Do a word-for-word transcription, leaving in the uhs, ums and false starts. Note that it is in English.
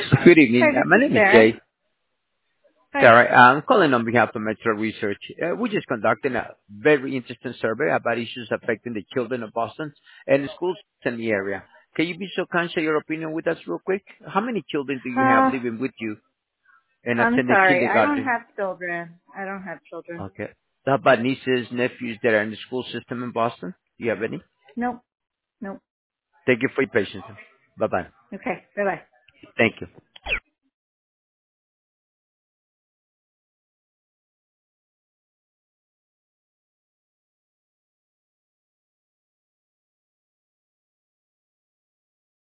Good evening. Hi, Uh, this My is name is Sarah. Jay. Hi. Sarah, I'm calling on behalf of Metro Research. Uh, We're just conducting a very interesting survey about issues affecting the children of Boston and the schools in the area. Can you be so kind to share your opinion with us real quick? How many children do you have Uh, living with you and I'm attending sorry. I don't kindergarten? have children. I don't have children. Okay. How about nieces, nephews that are in the school system in Boston? Do you have any? Nope. Nope. Thank you for your patience. Bye-bye. Okay. Bye bye. Thank you.